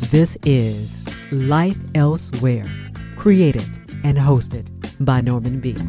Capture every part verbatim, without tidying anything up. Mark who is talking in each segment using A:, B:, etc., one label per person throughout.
A: This is Life Elsewhere, created and hosted by Norman B.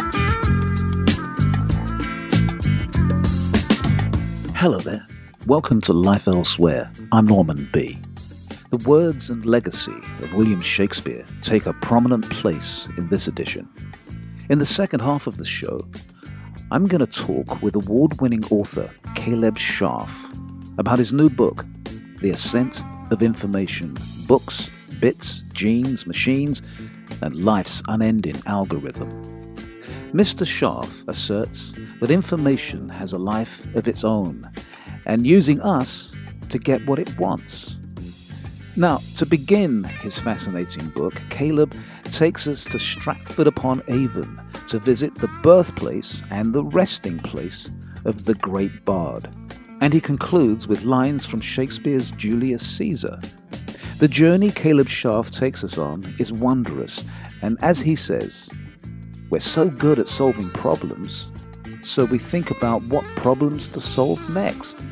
B: Hello there. Welcome to Life Elsewhere. I'm Norman B. The words and legacy of William Shakespeare take a prominent place in this edition. In the second half of the show, I'm going to talk with award-winning author Caleb Scharf about his new book, The Ascent of Information, Books, Bits, Genes, Machines, and Life's Unending Algorithm. Mister Scharf asserts that information has a life of its own and using us to get what it wants. Now, to begin his fascinating book, Caleb takes us to Stratford-upon-Avon to visit the birthplace and the resting place of the great bard. And he concludes with lines from Shakespeare's Julius Caesar. The journey Caleb Scharf takes us on is wondrous, and as he says, we're so good at solving problems, so we think about what problems to solve next.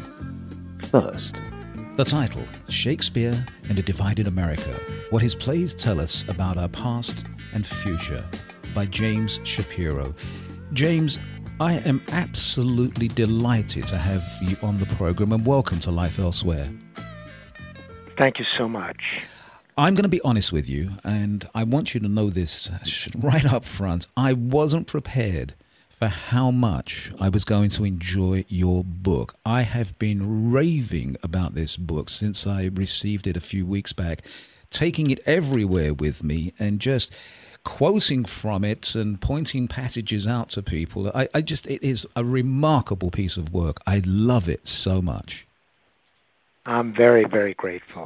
B: First.
C: The title, Shakespeare and a Divided America, What His Plays Tell Us About Our Past and Future, by James Shapiro. James, I am absolutely delighted to have you on the program, and welcome to Life Elsewhere.
D: Thank you so much.
C: I'm going to be honest with you, and I want you to know this right up front. I wasn't prepared for how much I was going to enjoy your book. I have been raving about this book since I received it a few weeks back, taking it everywhere with me and just quoting from it and pointing passages out to people. I, I just, it is a remarkable piece of work. I love it so much.
D: I'm very, very grateful.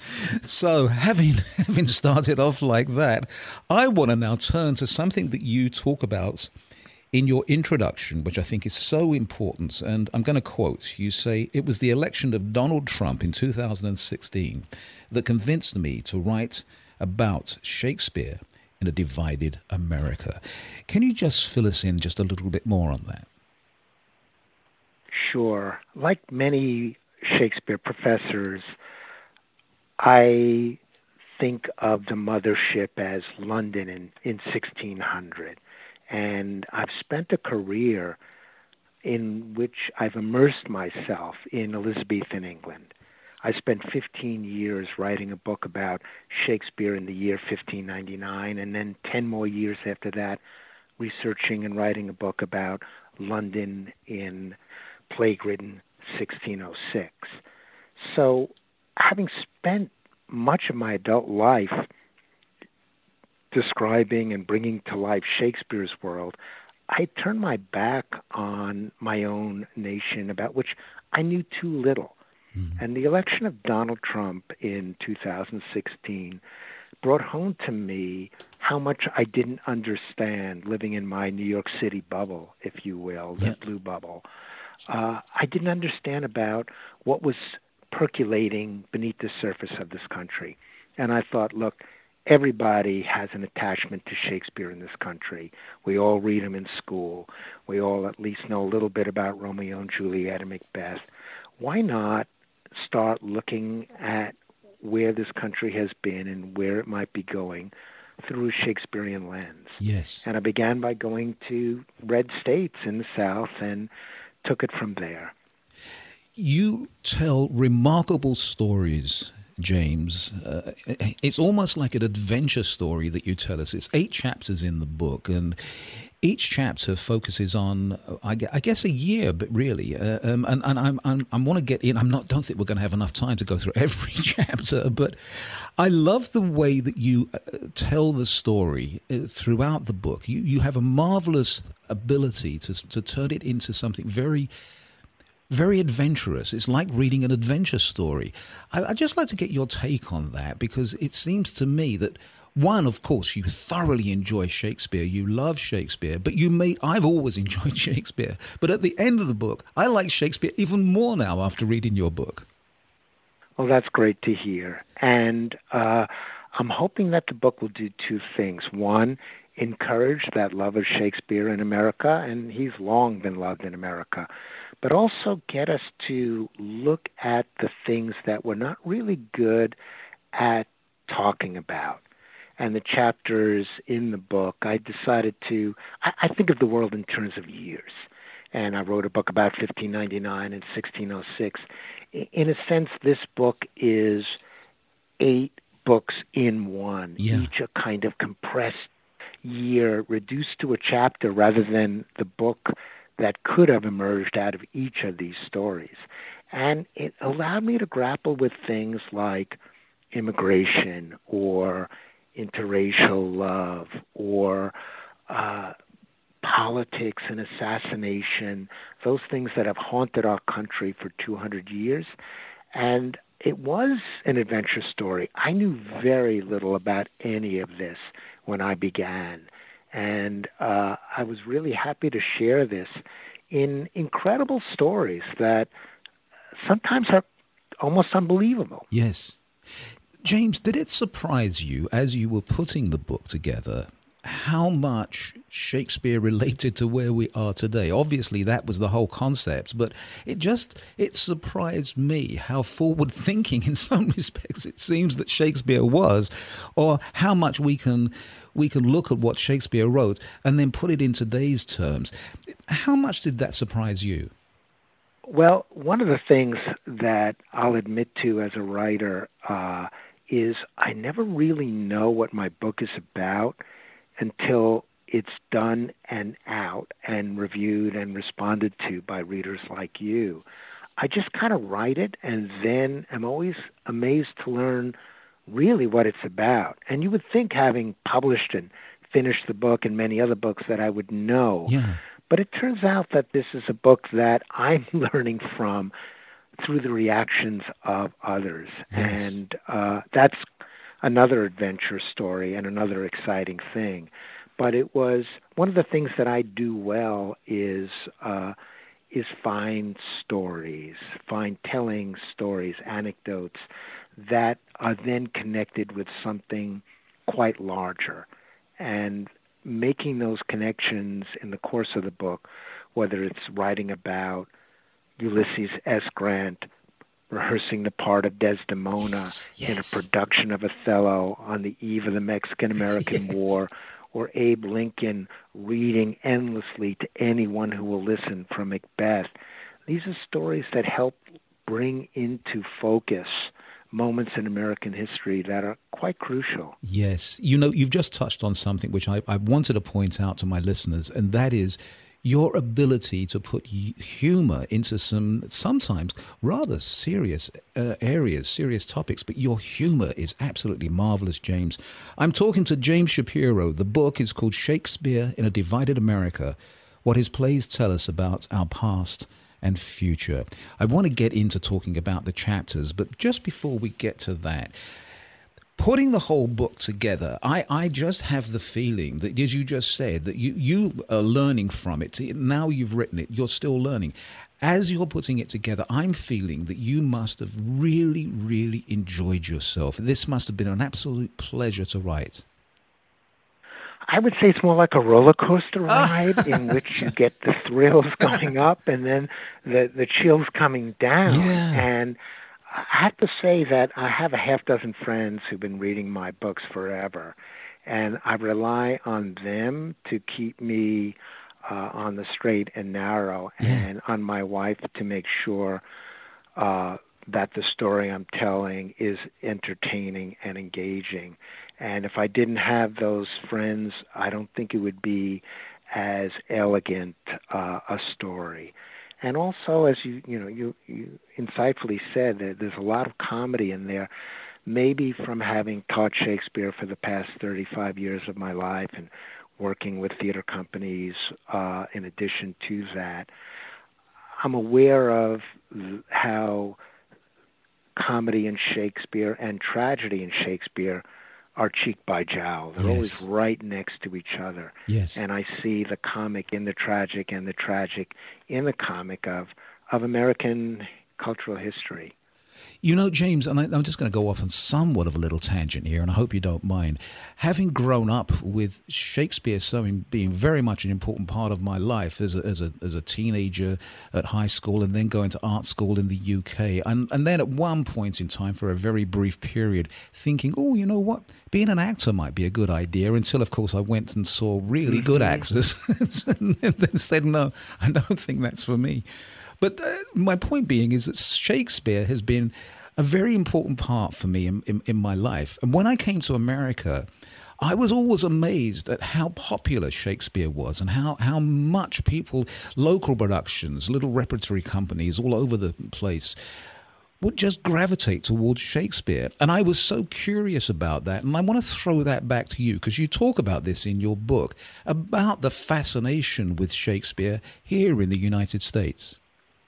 C: So having having started off like that, I want to now turn to something that you talk about in your introduction, which I think is so important. And I'm going to quote, you say, "It was the election of Donald Trump in two thousand sixteen that convinced me to write about Shakespeare in a divided America." Can you just fill us in just a little bit more on that?
D: Sure. Like many Shakespeare professors, I think of the mothership as London in, in sixteen hundred. And I've spent a career in which I've immersed myself in Elizabethan England. I spent fifteen years writing a book about Shakespeare in the year fifteen ninety-nine, and then ten more years after that researching and writing a book about London in plague-ridden sixteen oh six. So having spent much of my adult life describing and bringing to life Shakespeare's world, I turned my back on my own nation, about which I knew too little. Mm-hmm. And the election of Donald Trump in two thousand sixteen brought home to me how much I didn't understand living in my New York City bubble, if you will, the
C: yep.
D: blue bubble. Uh, I didn't understand about what was percolating beneath the surface of this country. And I thought, look, everybody has an attachment to Shakespeare in this country. We all read him in school. We all at least know a little bit about Romeo and Juliet and Macbeth. Why not start looking at where this country has been and where it might be going through a Shakespearean lens?
C: Yes.
D: And I began by going to red states in the South and took it from there.
C: You tell remarkable stories, James. Uh, it's almost like an adventure story that you tell us. It's eight chapters in the book, and each chapter focuses on, I guess, a year, but really. Uh, um, and and I'm, I'm, I want to get in. I'm not. Don't think we're going to have enough time to go through every chapter, but I love the way that you uh, tell the story uh, throughout the book. You you have a marvelous ability to to turn it into something very, very adventurous. It's like reading an adventure story. I, I'd just like to get your take on that, because it seems to me that, one, of course, you thoroughly enjoy Shakespeare. You love Shakespeare, but you may, I've always enjoyed Shakespeare. But at the end of the book, I like Shakespeare even more now after reading your book.
D: Well, that's great to hear. And uh, I'm hoping that the book will do two things. One, encourage that love of Shakespeare in America, and he's long been loved in America, but also get us to look at the things that we're not really good at talking about. And the chapters in the book, I decided to, I, I think of the world in terms of years. And I wrote a book about fifteen ninety-nine and sixteen oh six. In a sense, this book is eight books in one,
C: yeah.
D: each a kind of compressed year reduced to a chapter rather than the book that could have emerged out of each of these stories. And it allowed me to grapple with things like immigration or interracial love or uh, politics and assassination, those things that have haunted our country for two hundred years. And it was an adventure story. I knew very little about any of this when I began. And uh, I was really happy to share this in incredible stories that sometimes are almost unbelievable.
C: Yes. James, did it surprise you as you were putting the book together how much Shakespeare related to where we are today? Obviously, that was the whole concept, but it just, it surprised me how forward-thinking in some respects it seems that Shakespeare was, or how much we can we can look at what Shakespeare wrote and then put it in today's terms. How much did that surprise you?
D: Well, one of the things that I'll admit to as a writer uh, is I never really know what my book is about until it's done and out and reviewed and responded to by readers like you. I just kind of write it and then I'm always amazed to learn really what it's about. And you would think, having published and finished the book and many other books, that I would know.
C: Yeah.
D: But it turns out that this is a book that I'm learning from through the reactions of others.
C: Yes.
D: And uh, that's another adventure story and another exciting thing. But it was one of the things that I do well is uh, is find stories, find telling stories, anecdotes that are then connected with something quite larger. And making those connections in the course of the book, whether it's writing about Ulysses S. Grant rehearsing the part of Desdemona
C: yes, yes.
D: in a production of Othello on the eve of the Mexican-American yes. War, or Abe Lincoln reading endlessly to anyone who will listen from Macbeth. These are stories that help bring into focus moments in American history that are quite crucial.
C: Yes. You know, you've just touched on something which I, I wanted to point out to my listeners, and that is your ability to put humor into some sometimes rather serious uh, areas, serious topics, but your humor is absolutely marvelous, James. I'm talking to James Shapiro. The book is called Shakespeare in a Divided America, What His Plays Tell Us About Our Past and Future. I want to get into talking about the chapters, but just before we get to that, putting the whole book together, I, I just have the feeling that, as you just said, that you, you are learning from it. Now you've written it, you're still learning. As you're putting it together, I'm feeling that you must have really, really enjoyed yourself. This must have been an absolute pleasure to write.
D: I would say it's more like a roller coaster ride in which you get the thrills going up and then the, the chills coming down.
C: Yeah.
D: And I have to say that I have a half dozen friends who've been reading my books forever, and I rely on them to keep me uh, on the straight and narrow,
C: yeah.
D: and on my wife to make sure uh, that the story I'm telling is entertaining and engaging. And if I didn't have those friends, I don't think it would be as elegant uh, a story. And also, as you you know, you, you insightfully said, that there's a lot of comedy in there, maybe from having taught Shakespeare for the past thirty-five years of my life and working with theater companies uh, in addition to that. I'm aware of how comedy in Shakespeare and tragedy in Shakespeare are cheek by jowl. They're
C: yes.
D: always right next to each other.
C: Yes.
D: And I see the comic in the tragic and the tragic in the comic of, of American cultural history.
C: You know, James, and I, I'm just going to go off on somewhat of a little tangent here, and I hope you don't mind. Having grown up with Shakespeare so being very much an important part of my life as a, as a as a teenager at high school, and then going to art school in the U K, and, and then at one point in time, for a very brief period, thinking, oh, you know what, being an actor might be a good idea, until, of course, I went and saw really good actors and then said, no, I don't think that's for me. But uh, my point being is that Shakespeare has been a very important part for me in, in, in my life. And when I came to America, I was always amazed at how popular Shakespeare was, and how, how much people, local productions, little repertory companies all over the place, would just gravitate towards Shakespeare. And I was so curious about that. And I want to throw that back to you, because you talk about this in your book, about the fascination with Shakespeare here in the United States.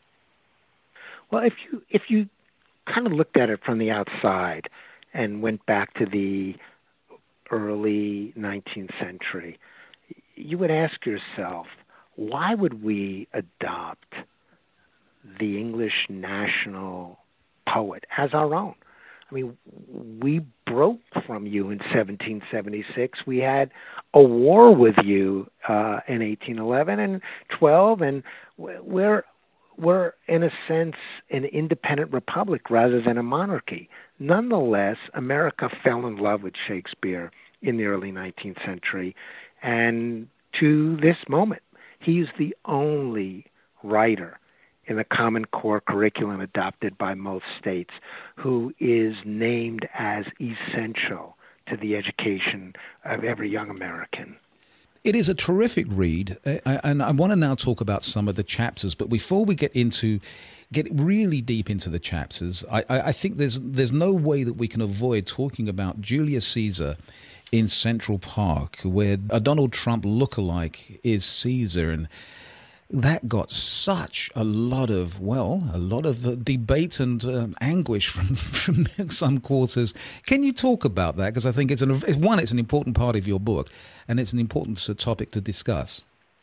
D: Well, if you if you kind of looked at it from the outside and went back to the early nineteenth century, you would ask yourself, why would we adopt the English national poet as our own? I mean, we broke from you in seventeen seventy-six. We had a war with you uh, in eighteen eleven and twelve, and we're We're, in a sense, an independent republic rather than a monarchy. Nonetheless, America fell in love with Shakespeare in the early nineteenth century, and to this moment, he is the only writer in the Common Core curriculum adopted by most states who is named as essential to the education of every young American.
C: It is a terrific read, and I want to now talk about some of the chapters. But before we get into, get really deep into the chapters, I, I think there's there's no way that we can avoid talking about Julius Caesar in Central Park, where a Donald Trump lookalike is Caesar, and that got such a lot of, well, a lot of uh, debate and uh, anguish from, from some quarters. Can you talk about that? Because I think it's, an, it's one, it's an important part of your book, and it's an important uh, topic to discuss.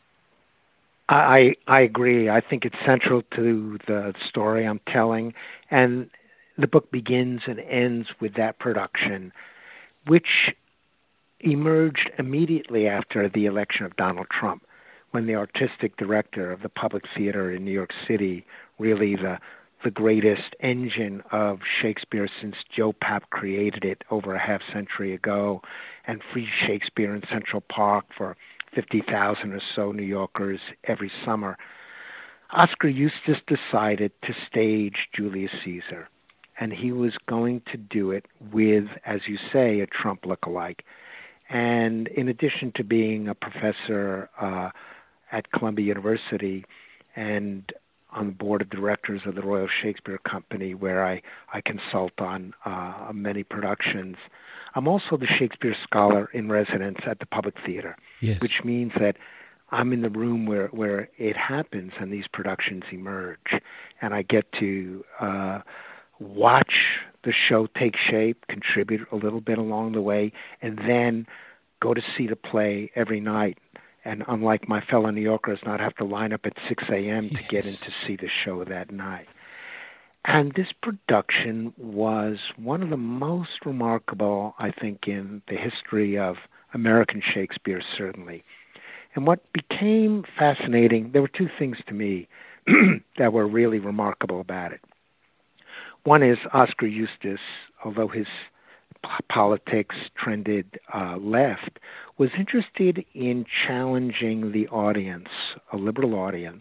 D: I I agree. I think it's central to the story I'm telling, and the book begins and ends with that production, which emerged immediately after the election of Donald Trump, when the artistic director of the Public Theater in New York City, really the the greatest engine of Shakespeare since Joe Papp created it over a half century ago, and free Shakespeare in Central Park for fifty thousand or so New Yorkers every summer, Oscar Eustis decided to stage Julius Caesar, and he was going to do it with, as you say, a Trump lookalike. And in addition to being a professor uh, at Columbia University and on the board of directors of the Royal Shakespeare Company, where I, I consult on uh, many productions, I'm also the Shakespeare Scholar in Residence at the Public Theater,
C: yes.
D: Which means that I'm in the room where, where it happens and these productions emerge, and I get to uh, watch the show take shape, contribute a little bit along the way, and then go to see the play every night. And unlike my fellow New Yorkers, not have to line up at six a.m. to yes. get in to see the show that night. And this production was one of the most remarkable, I think, in the history of American Shakespeare, certainly. And what became fascinating, there were two things to me that were really remarkable about it. One is Oscar Eustis, although his politics trended uh, left, was interested in challenging the audience, a liberal audience,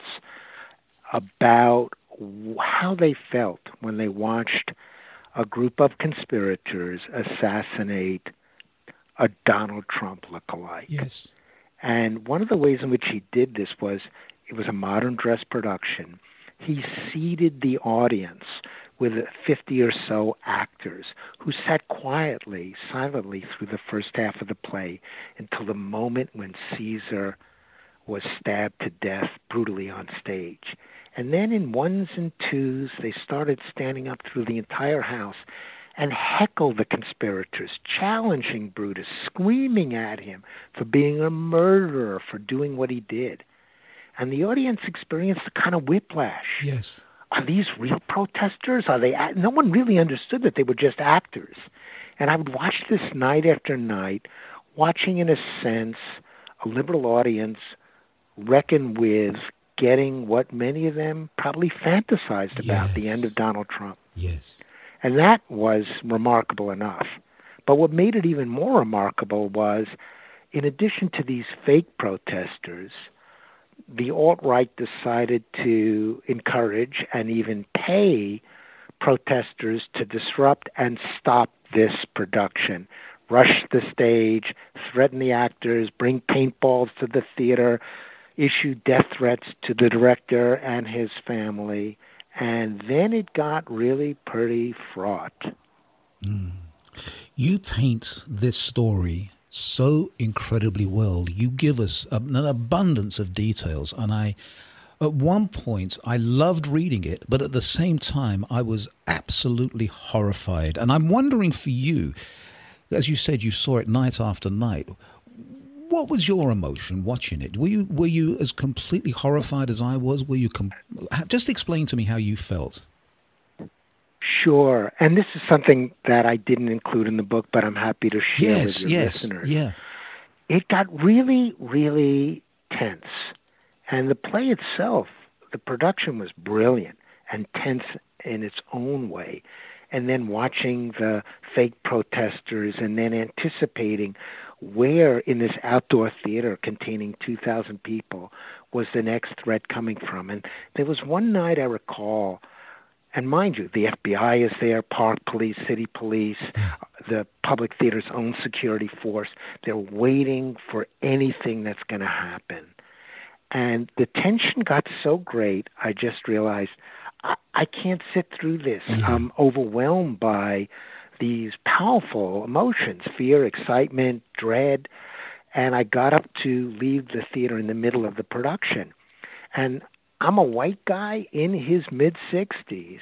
D: about how they felt when they watched a group of conspirators assassinate a Donald Trump lookalike.
C: Yes.
D: And one of the ways in which he did this was, it was a modern dress production. He seated the audience with fifty or so actors who sat quietly, silently through the first half of the play until the moment when Caesar was stabbed to death brutally on stage. And then in ones and twos, they started standing up through the entire house and heckled the conspirators, challenging Brutus, screaming at him for being a murderer, for doing what he did. And the audience experienced a kind of whiplash.
C: Yes.
D: are these real protesters? Are they? Act-? No one really understood that they were just actors. And I would watch this night after night, watching, in a sense, a liberal audience reckon with getting what many of them probably fantasized about,
C: Yes.
D: the end of Donald Trump.
C: Yes.
D: And that was remarkable enough. But what made it even more remarkable was, in addition to these fake protesters, the alt-right decided to encourage and even pay protesters to disrupt and stop this production, rush the stage, threaten the actors, bring paintballs to the theater, issue death threats to the director and his family. And then it got really pretty fraught.
C: Mm. You paint this story so incredibly well. You give us an abundance of details, and I, at one point, I loved reading it, but at the same time, I was absolutely horrified. And I'm wondering for you, as you said, you saw it night after night. What was your emotion watching it? Were you were you as completely horrified as I was? Were you com- just explain to me how you felt?
D: Sure. And this is something that I didn't include in the book, but I'm happy to share
C: Yes,
D: with your
C: yes,
D: listeners.
C: yeah.
D: It got really, really tense. And the play itself, the production was brilliant and tense in its own way. And then watching the fake protesters and then anticipating where in this outdoor theater containing two thousand people was the next threat coming from. And there was one night I recall, and mind you, the F B I is there, park police, city police, the public theater's own security force. They're waiting for anything that's going to happen. And the tension got so great, I just realized I, I can't sit through this.
C: Yeah.
D: I'm overwhelmed by these powerful emotions, fear, excitement, dread. And I got up to leave the theater in the middle of the production. And I'm a white guy in his mid-sixties,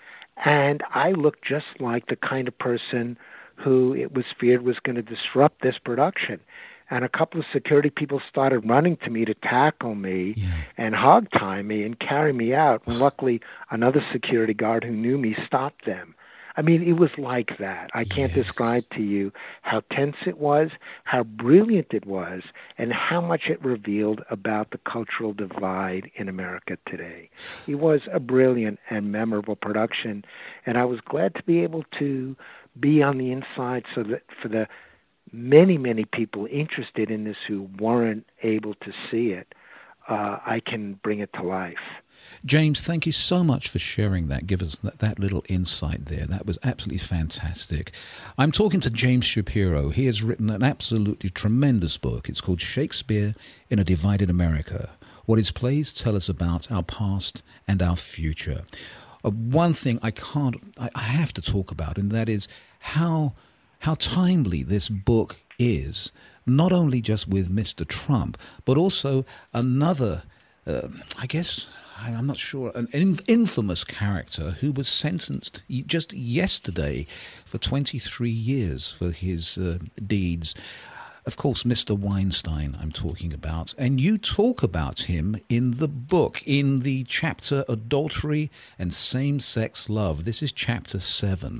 D: and I looked just like the kind of person who it was feared was going to disrupt this production. And a couple of security people started running to me to tackle me
C: Yeah.
D: and hog-tie me and carry me out. And luckily, another security guard who knew me stopped them. I mean, it was like that. I can't
C: Yes.
D: describe to you how tense it was, how brilliant it was, and how much it revealed about the cultural divide in America today. It was a brilliant and memorable production, and I was glad to be able to be on the inside so that for the many, many people interested in this who weren't able to see it, uh, I can bring it to life.
C: James, thank you so much for sharing that. Give us that, that little insight there. That was absolutely fantastic. I'm talking to James Shapiro. He has written an absolutely tremendous book. It's called Shakespeare in a Divided America. What his plays tell us about our past and our future. Uh, one thing I can't, I, I have to talk about, and that is how how timely this book is, not only just with Mister Trump, but also another, uh, I guess, I'm not sure, an infamous character who was sentenced just yesterday for twenty-three years for his uh, deeds. Of course, Mister Weinstein I'm talking about. And you talk about him in the book, in the chapter Adultery and Same-Sex Love. This is chapter seven.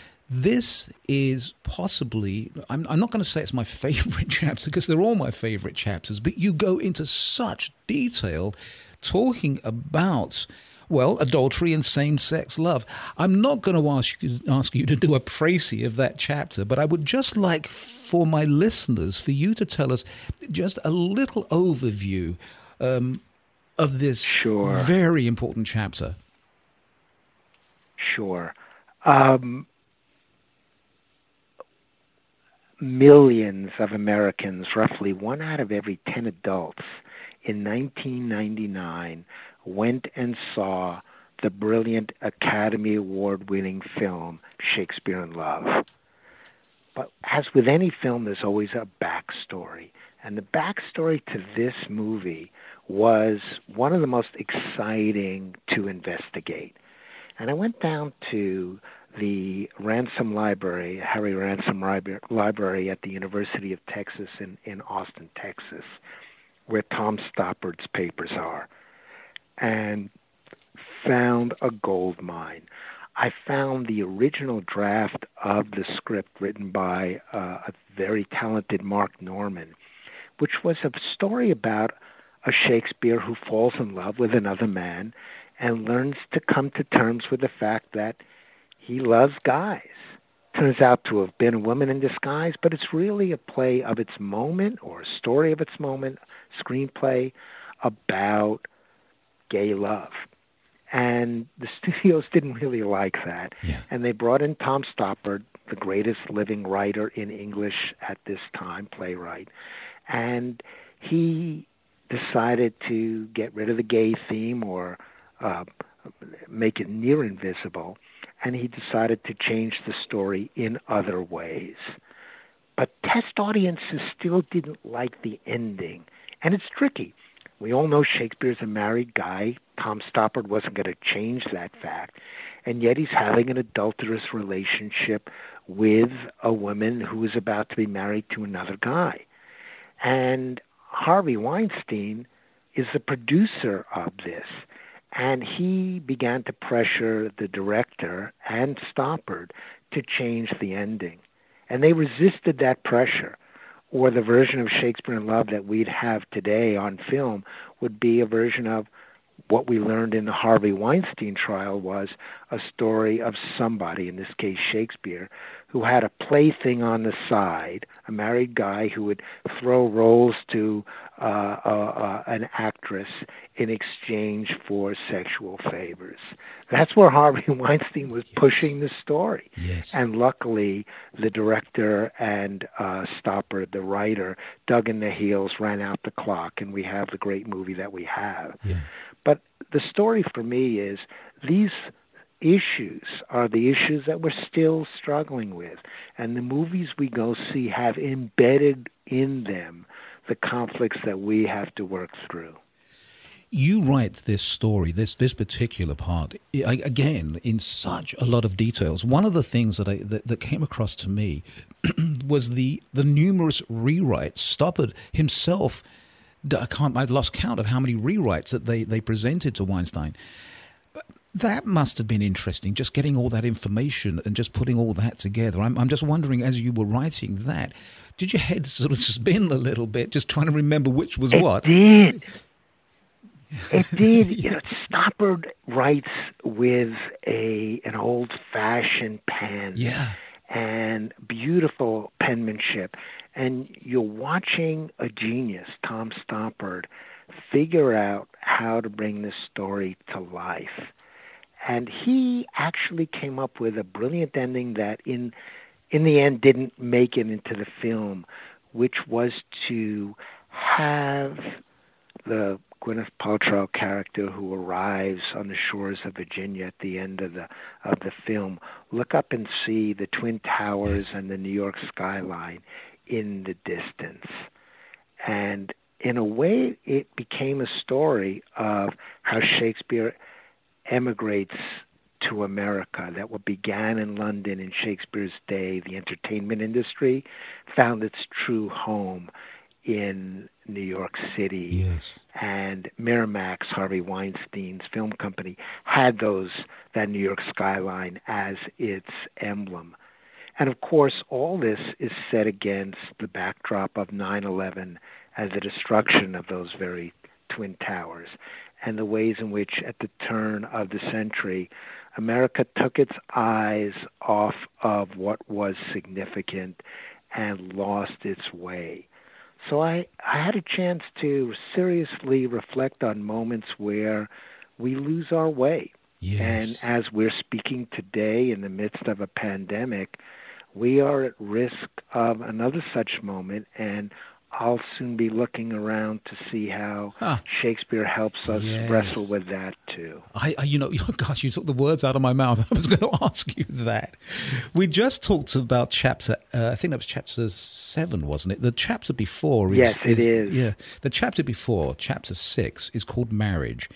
C: This is possibly, I'm, I'm not going to say it's my favorite chapter because they're all my favorite chapters, but you go into such detail talking about, well, adultery and same-sex love. I'm not going to ask you, ask you to do a précis of that chapter, but I would just like for my listeners, for you to tell us just a little overview um, of this
D: Sure.
C: very important chapter.
D: Sure. Um, millions of Americans, roughly one out of every ten adults, in nineteen ninety-nine went and saw the brilliant Academy Award-winning film Shakespeare in Love. But as with any film, there's always a backstory. And the backstory to this movie was one of the most exciting to investigate. And I went down to the Ransom Library, Harry Ransom Library at the University of Texas in, in Austin, Texas, where Tom Stoppard's papers are. And found a gold mine. I found the original draft of the script written by uh, a very talented Mark Norman, which was a story about a Shakespeare who falls in love with another man and learns to come to terms with the fact that he loves guys. Turns out to have been a woman in disguise, but it's really a play of its moment or a story of its moment, screenplay about gay love. And the studios didn't really like that.
C: Yeah.
D: And they brought in Tom Stoppard, the greatest living writer in English at this time, playwright. And he decided to get rid of the gay theme or uh, make it near invisible. And he decided to change the story in other ways. But test audiences still didn't like the ending. And it's tricky. We all know Shakespeare's a married guy. Tom Stoppard wasn't going to change that fact. And yet he's having an adulterous relationship with a woman who is about to be married to another guy. And Harvey Weinstein is the producer of this. And he began to pressure the director and Stoppard to change the ending. And they resisted that pressure. Or the version of Shakespeare in Love that we'd have today on film would be a version of what we learned in the Harvey Weinstein trial was a story of somebody, in this case Shakespeare, who had a plaything on the side, a married guy who would throw roles to uh, uh, uh, an actress in exchange for sexual favors. That's where Harvey Weinstein was yes. pushing the story.
C: Yes.
D: And luckily, the director and uh, Stoppard, the writer, dug in the heels, ran out the clock, and we have the great movie that we have.
C: Yeah.
D: But the story for me is these issues are the issues that we're still struggling with. And the movies we go see have embedded in them the conflicts that we have to work through.
C: You write this story, this this particular part, I, again, in such a lot of details. One of the things that I that, that came across to me was the the numerous rewrites. Stoppard himself, I can't, I've lost count of how many rewrites that they, they presented to Weinstein. That must have been interesting, just getting all that information and just putting all that together. I'm I'm just wondering, as you were writing that, did your head sort of spin a little bit, just trying to remember which was
D: it
C: what?
D: It did. It did. You know, Stoppard writes with a an old-fashioned pen.
C: Yeah.
D: And beautiful penmanship. And you're watching a genius, Tom Stoppard, figure out how to bring this story to life. And he actually came up with a brilliant ending that in in the end didn't make it into the film, which was to have the Gwyneth Paltrow character who arrives on the shores of Virginia at the end of the of the film look up and see the Twin Towers and the New York skyline in the distance. And in a way, it became a story of how Shakespeare emigrates to America, that what began in London in Shakespeare's day, the entertainment industry, found its true home in New York City.
C: Yes.
D: And Miramax, Harvey Weinstein's film company, had those that New York skyline as its emblem. And of course, all this is set against the backdrop of nine eleven and the destruction of those very Twin Towers, and the ways in which, at the turn of the century, America took its eyes off of what was significant and lost its way. So I, I had a chance to seriously reflect on moments where we lose our way.
C: Yes.
D: And as we're speaking today in the midst of a pandemic, we are at risk of another such moment, and I'll soon be looking around to see how huh. Shakespeare helps us yes. wrestle with that too.
C: I, I, you know, oh gosh, you took the words out of my mouth. I was going to ask you that. We just talked about chapter, uh, I think that was chapter seven, wasn't it? The chapter before is...
D: Yes, it is.
C: is. Yeah, the chapter before, chapter six, is called Marriage.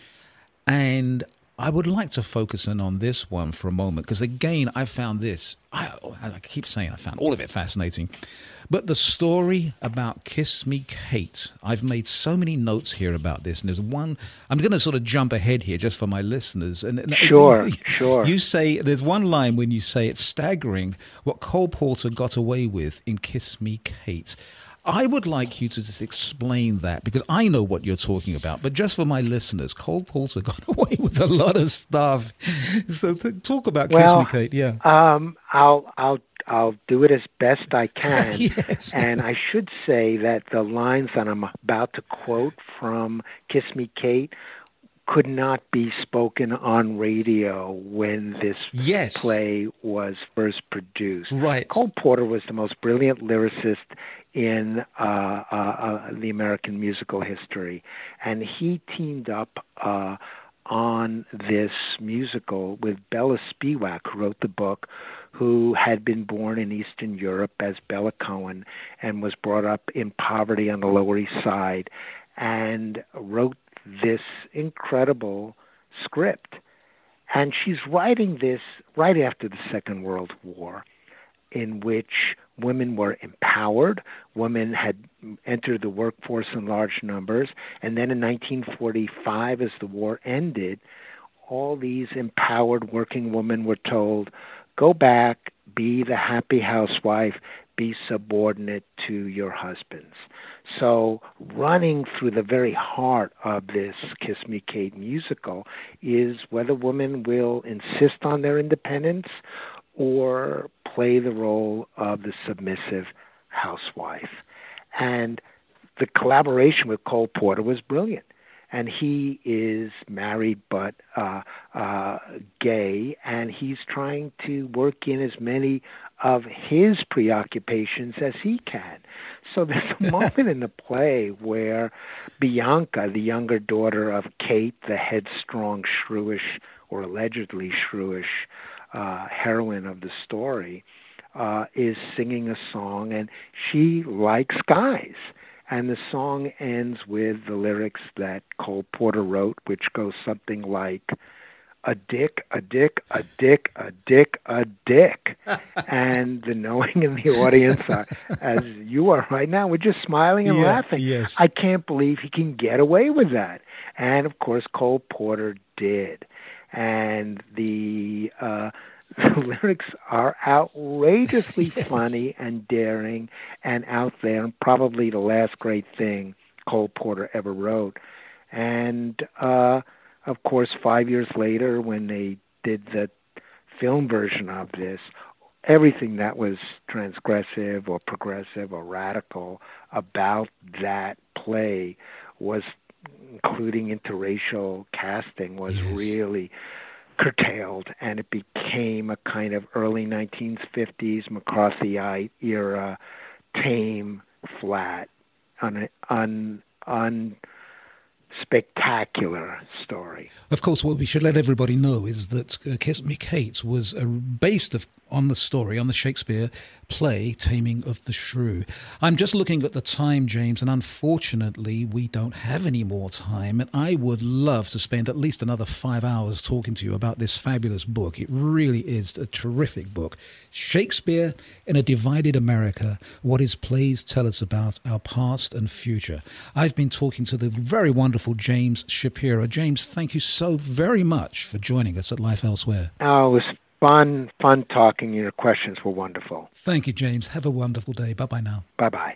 C: And I would like to focus in on this one for a moment, because again, I found this, I, I keep saying I found all of it fascinating. But the story about Kiss Me Kate, I've made so many notes here about this, and there's one, I'm going to sort of jump ahead here just for my listeners. And, and
D: Sure,
C: you,
D: sure.
C: You say, there's one line when you say it's staggering what Cole Porter got away with in Kiss Me Kate. I would like you to just explain that, because I know what you're talking about, but just for my listeners, Cole Porter got away with a lot of stuff. So to talk about
D: well,
C: Kiss Me Kate, yeah.
D: Um, I'll I'll I'll do it as best I can.
C: Yes.
D: And I should say that the lines that I'm about to quote from Kiss Me Kate could not be spoken on radio when this
C: yes.
D: play was first produced.
C: Right.
D: Cole Porter was the most brilliant lyricist in uh, uh, uh, the American musical history, and he teamed up uh, on this musical with Bella Spivak, who wrote the book, who had been born in Eastern Europe as Bella Cohen and was brought up in poverty on the Lower East Side, and wrote this incredible script. And she's writing this right after the Second World War, in which women were empowered, women had entered the workforce in large numbers, and then in nineteen forty-five, as the war ended, all these empowered working women were told, go back, be the happy housewife, be subordinate to your husbands. So running through the very heart of this Kiss Me Kate musical is whether women will insist on their independence or play the role of the submissive housewife. And the collaboration with Cole Porter was brilliant. And he is married but uh, uh, gay, and he's trying to work in as many of his preoccupations as he can. So there's a moment in the play where Bianca, the younger daughter of Kate, the headstrong, shrewish, or allegedly shrewish uh, heroine of the story, uh, is singing a song, and she likes guys. And the song ends with the lyrics that Cole Porter wrote, which goes something like, a dick, a dick, a dick, a dick, a dick. And the knowing in the audience, are, as you are right now, we're just smiling and
C: yeah,
D: laughing.
C: Yes.
D: I can't believe he can get away with that. And, of course, Cole Porter did. And the... Uh, The lyrics are outrageously yes. funny and daring and out there, and probably the last great thing Cole Porter ever wrote. And, uh, of course, five years later, when they did the film version of this, everything that was transgressive or progressive or radical about that play was, including interracial casting, was yes. really curtailed, and it became a kind of early nineteen fifties McCarthyite era, tame, flat, un, un, un spectacular story.
C: Of course, what we should let everybody know is that uh, Kiss Me Kate was uh, based of, on the story, on the Shakespeare play, Taming of the Shrew. I'm just looking at the time, James, and unfortunately we don't have any more time, and I would love to spend at least another five hours talking to you about this fabulous book. It really is a terrific book. Shakespeare in a Divided America, What His Plays Tell Us About Our Past and Future. I've been talking to the very wonderful James Shapiro. James, thank you so very much for joining us at Life Elsewhere.
D: Oh, it was fun, fun talking. Your questions were wonderful.
C: Thank you, James. Have a wonderful day. Bye-bye now.
D: Bye-bye.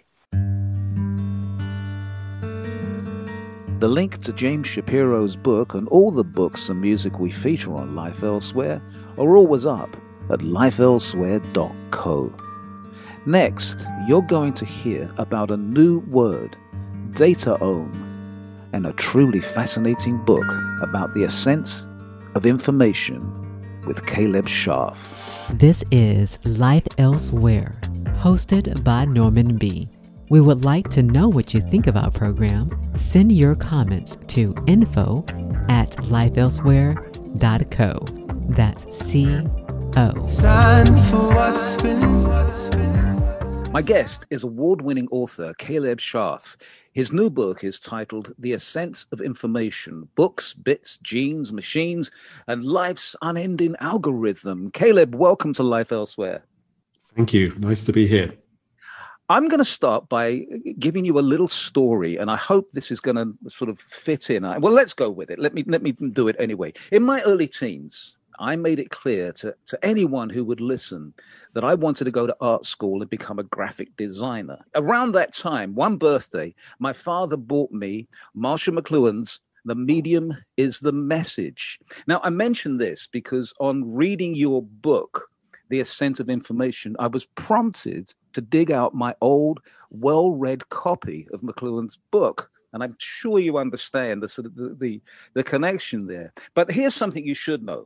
B: The link to James Shapiro's book and all the books and music we feature on Life Elsewhere are always up at life elsewhere dot co. Next, you're going to hear about a new word, dataome, and a truly fascinating book about the ascent of information with Caleb Scharf.
A: This is Life Elsewhere, hosted by Norman B. We would like to know what you think of our program. Send your comments to info at life elsewhere dot co. That's C O.
B: Sign for what's been. My guest is award-winning author Caleb Scharf. His new book is titled The Ascent of Information, Books, Bits, Genes, Machines, and Life's Unending Algorithm. Caleb, welcome to Life Elsewhere.
E: Thank you. Nice to be here.
B: I'm going to start by giving you a little story, and I hope this is going to sort of fit in. Well, let's go with it. Let me let me do it anyway. In my early teens, I made it clear to, to anyone who would listen that I wanted to go to art school and become a graphic designer. Around that time, one birthday, my father bought me Marshall McLuhan's The Medium is the Message. Now, I mention this because on reading your book, The Ascent of Information, I was prompted to dig out my old, well-read copy of McLuhan's book. And I'm sure you understand the, sort of the, the, the connection there. But here's something you should know.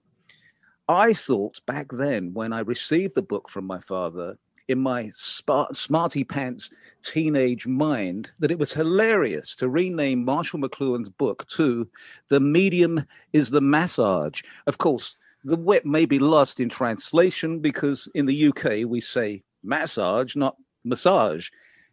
B: I thought back then, when I received the book from my father, in my sp- smarty pants teenage mind, that it was hilarious to rename Marshall McLuhan's book to The Medium is the Massage. Of course, the wit may be lost in translation because in the U K we say massage, not massage.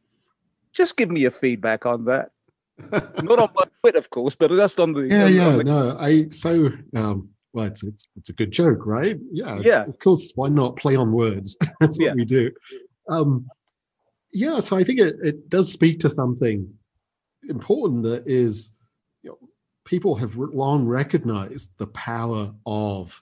B: Just give me your feedback on that. Not on my wit, of course, but just on the...
E: Yeah,
B: on,
E: yeah,
B: on the...
E: no, I, so... Um... Well, it's, it's it's a good joke, right? Yeah,
B: yeah.
E: Of course, why not play on words? That's what
B: yeah.
E: we do. Um, yeah, so I think it, it does speak to something important that is, you know, people have long recognized the power of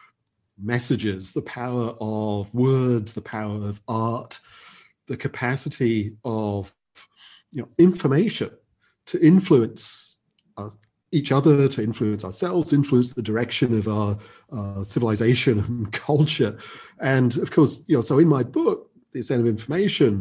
E: messages, the power of words, the power of art, the capacity of, you know, information to influence us. Each other, to influence ourselves, influence the direction of our uh, civilization and culture. And of course, you know, so in my book, The Ascent of Information,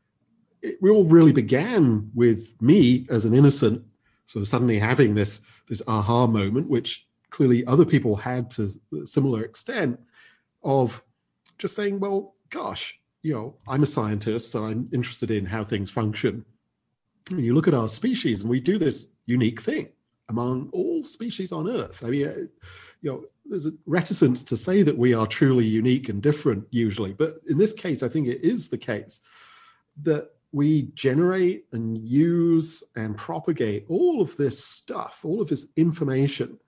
E: it all really began with me as an innocent, sort of suddenly having this, this aha moment, which clearly other people had to a similar extent, of just saying, well, gosh, you know, I'm a scientist, so I'm interested in how things function. And you look at our species, and we do this unique thing among all species on Earth. I mean, you know, there's a reticence to say that we are truly unique and different usually, but in this case, I think it is the case that we generate and use and propagate all of this stuff, all of this information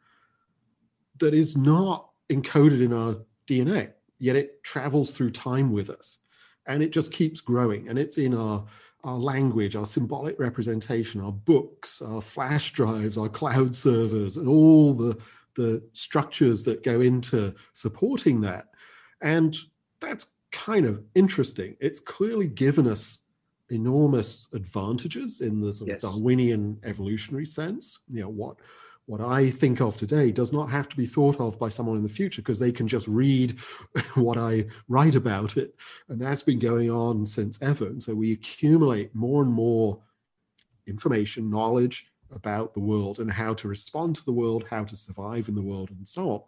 E: that is not encoded in our D N A, yet it travels through time with us. And it just keeps growing, and it's in our our language, our symbolic representation, our books, our flash drives, our cloud servers, and all the, the structures that go into supporting that. And that's kind of interesting. It's clearly given us enormous advantages in the sort
B: yes.
E: of Darwinian evolutionary sense. You know, what What I think of today does not have to be thought of by someone in the future, because they can just read what I write about it. And that's been going on since ever. And so we accumulate more and more information, knowledge about the world and how to respond to the world, how to survive in the world, and so on.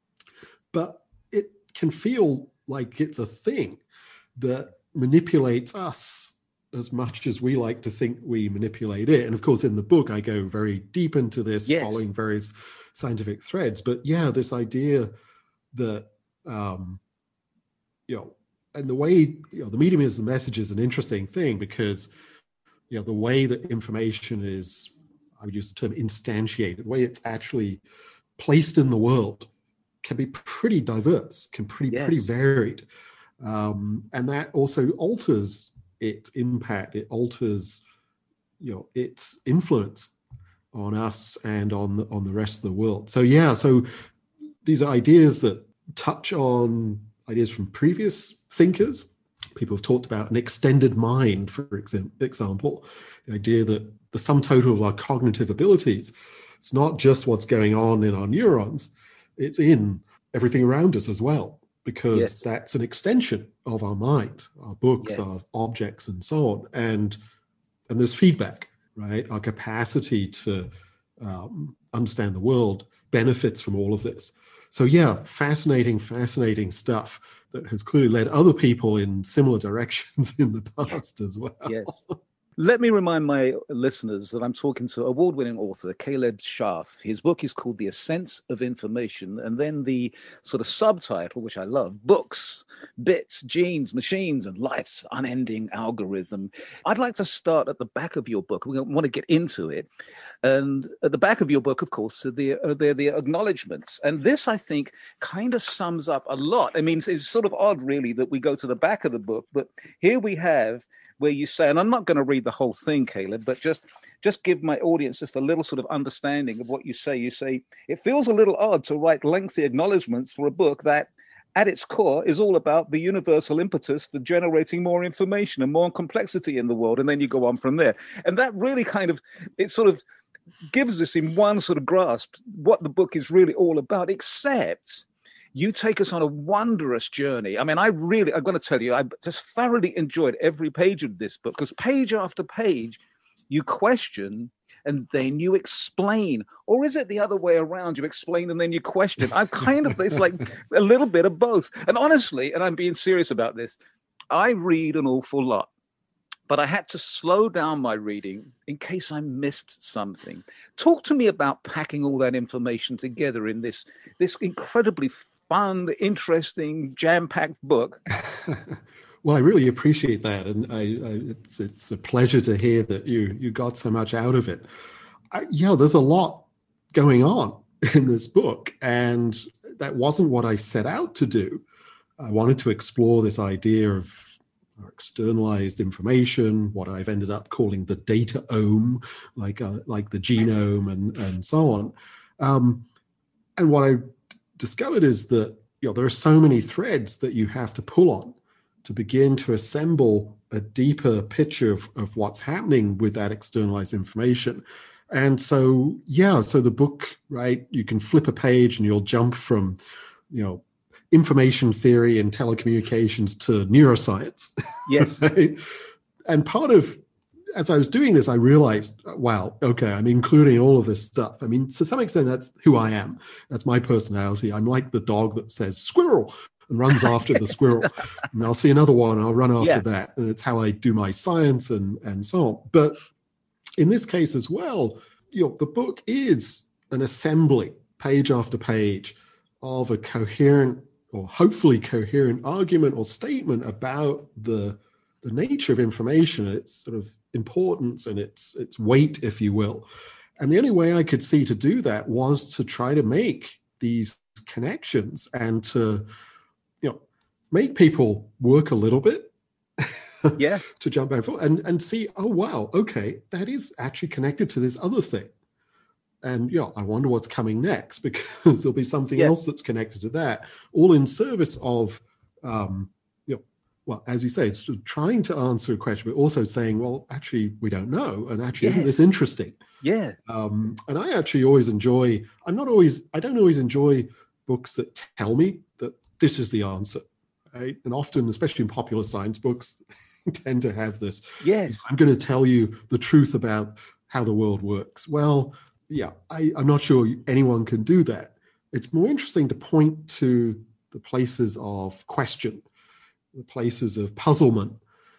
E: But it can feel like it's a thing that manipulates us as much as we like to think we manipulate it. And of course, in the book, I go very deep into this, yes. following various scientific threads. But yeah, this idea that, um, you know, and the way, you know, the medium is the message is an interesting thing, because, you know, the way that information is, I would use the term instantiated, the way it's actually placed in the world can be pretty diverse, can pretty, yes. pretty varied. Um, and that also alters its impact, it alters, you know, its influence on us and on the, on the rest of the world. So yeah, so these are ideas that touch on ideas from previous thinkers. People have talked about an extended mind, for example, the idea that the sum total of our cognitive abilities, it's not just what's going on in our neurons, it's in everything around us as well. Because yes. that's an extension of our mind, our books, yes. our objects, and so on. And and there's feedback, right? Our capacity to um, understand the world benefits from all of this. So yeah, fascinating, fascinating stuff that has clearly led other people in similar directions in the past as well.
B: Yes. Let me remind my listeners that I'm talking to award-winning author Caleb Scharf. His book is called The Ascent of Information, and then the sort of subtitle, which I love, Books, Bits, Genes, Machines, and Life's Unending Algorithm. I'd like to start at the back of your book. We want to get into it. And at the back of your book, of course, are the, are the, the acknowledgements. And this, I think, kind of sums up a lot. I mean, it's, it's sort of odd, really, that we go to the back of the book, but here we have
C: where you say, and I'm not going to read the whole thing, Caleb, but just just give my audience just a little sort of understanding of what you say. You say, it feels a little odd to write lengthy acknowledgments for a book that at its core is all about the universal impetus for generating more information and more complexity in the world. And then you go on from there. And that really kind of, it sort of gives us in one sort of grasp what the book is really all about, except you take us on a wondrous journey. I mean, I really, I've got to tell you, I just thoroughly enjoyed every page of this book, because page after page, you question and then you explain. Or is it the other way around? You explain and then you question. I kind of, it's like a little bit of both. And honestly, and I'm being serious about this, I read an awful lot, but I had to slow down my reading in case I missed something. Talk to me about packing all that information together in this, this incredibly fun, interesting, jam-packed book.
E: Well, I really appreciate that, and I, I, it's it's a pleasure to hear that you you got so much out of it. I, yeah, there's a lot going on in this book, and that wasn't what I set out to do. I wanted to explore this idea of externalized information, what I've ended up calling the dataome, like uh, like the genome and and so on. Um, and what I discovered is that, you know, there are so many threads that you have to pull on to begin to assemble a deeper picture of, of what's happening with that externalized information. And so, yeah, so the book, right, you can flip a page and you'll jump from, you know, information theory and telecommunications to neuroscience.
C: Yes.
E: Right? And part of, as I was doing this, I realized, wow, okay, I'm including all of this stuff. I mean, to some extent, that's who I am. That's my personality. I'm like the dog that says squirrel and runs after the squirrel. And I'll see another one, I'll run after yeah. that. And it's how I do my science and, and so on. But in this case as well, you know, the book is an assembly, page after page, of a coherent or hopefully coherent argument or statement about the, the nature of information, its sort of importance and its, its weight, if you will. And the only way I could see to do that was to try to make these connections and to, you know, make people work a little bit.
C: Yeah.
E: To jump back forward and, and see, oh, wow, okay, that is actually connected to this other thing. And, yeah, I wonder what's coming next, because there'll be something yeah. else that's connected to that, all in service of, um, you know, well, as you say, it's trying to answer a question, but also saying, well, actually, we don't know. And actually, yes. isn't this interesting?
C: Yeah.
E: Um, and I actually always enjoy, I'm not always, I don't always enjoy books that tell me that this is the answer, right? And often, especially in popular science books, tend to have this,
C: yes,
E: I'm going to tell you the truth about how the world works. Well, yeah, I, I'm not sure anyone can do that. It's more interesting to point to the places of question, the places of puzzlement.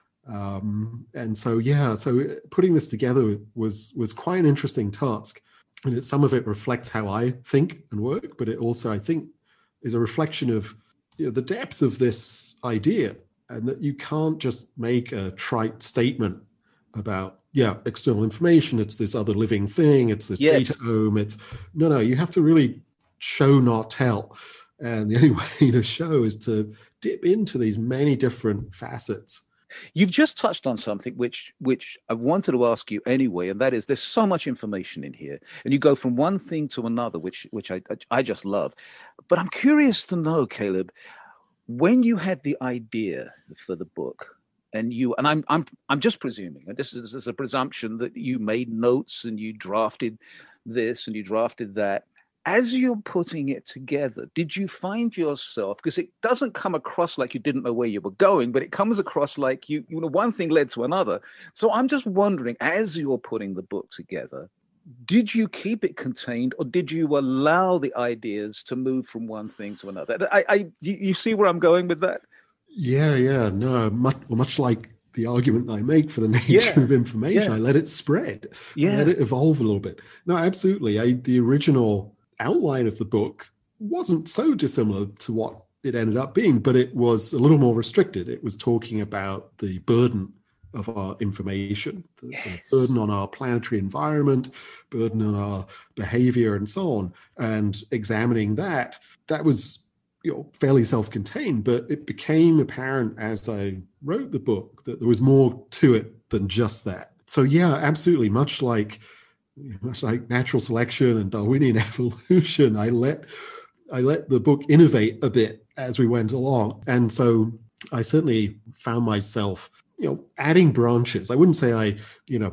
E: Um, and so, yeah, so putting this together was was quite an interesting task. And it, some of it reflects how I think and work, but it also, I think, is a reflection of, you know, the depth of this idea, and that you can't just make a trite statement about, yeah, external information, it's this other living thing, it's this yes. dataome, it's, no, no, you have to really show, not tell. And the only way to show is to dip into these many different facets.
C: You've just touched on something which which I wanted to ask you anyway, and that is, there's so much information in here, and you go from one thing to another, which which I I just love. But I'm curious to know, Caleb, when you had the idea for the book, and you and I'm I'm I'm just presuming, and this is, this is a presumption, that you made notes and you drafted this and you drafted that. As you're putting it together, did you find yourself, because it doesn't come across like you didn't know where you were going, but it comes across like you, you know, one thing led to another. So I'm just wondering, as you're putting the book together, did you keep it contained, or did you allow the ideas to move from one thing to another? I, I you see where I'm going with that?
E: Yeah, yeah, no, much, much like the argument I make for the nature
C: yeah.
E: of information,
C: yeah.
E: I let it spread,
C: yeah.
E: I let it evolve a little bit. No, absolutely. I, the original outline of the book wasn't so dissimilar to what it ended up being, but it was a little more restricted. It was talking about the burden of our information, the,
C: yes.
E: the burden on our planetary environment, burden on our behavior, and so on, and examining that. That was you know, fairly self-contained, but it became apparent as I wrote the book that there was more to it than just that. So yeah, absolutely. Much like much like natural selection and Darwinian evolution, I let I let the book innovate a bit as we went along, and so I certainly found myself, you know, adding branches. I wouldn't say I, you know,